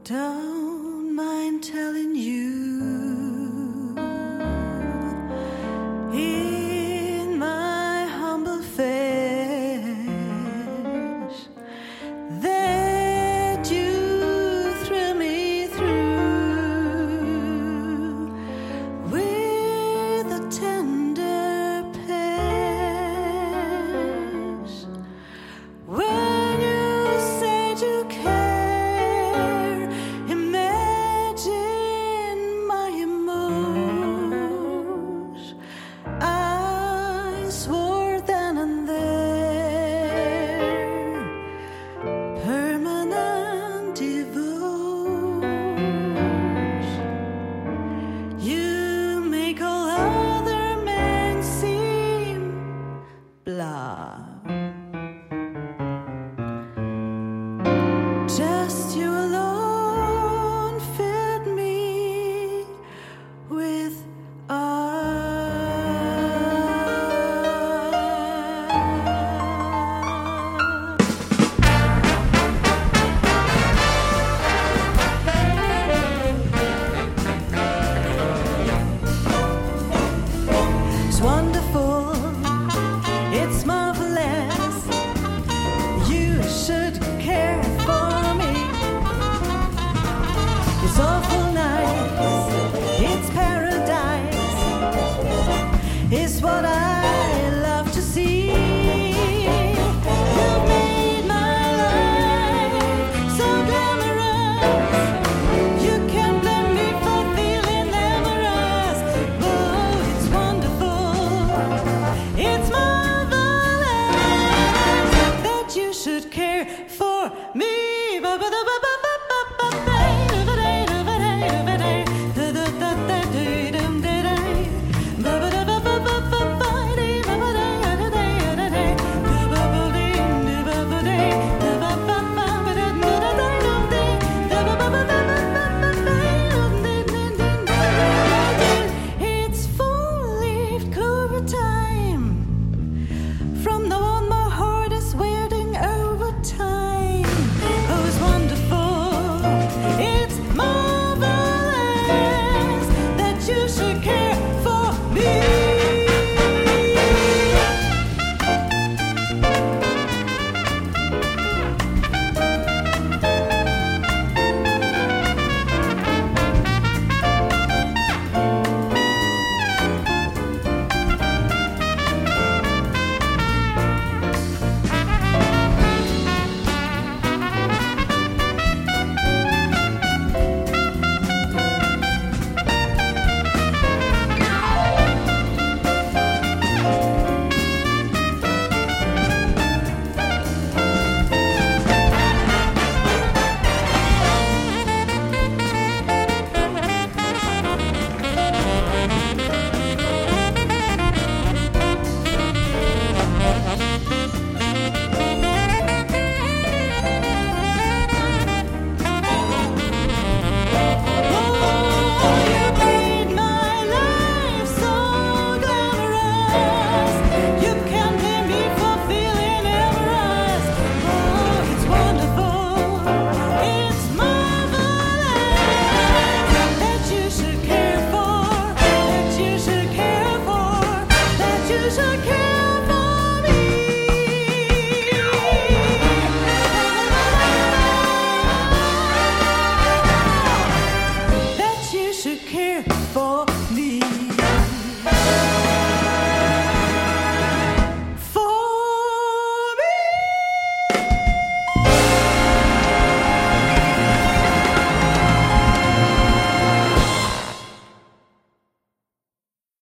Don't mind telling you, in my humble flesh, that you threw me through with a tender pass. When you said you care, imagine my emotions. I swore then and there, permanent devotion. You make all other men seem blah. Just you alone filled me with It's wonderful, it's my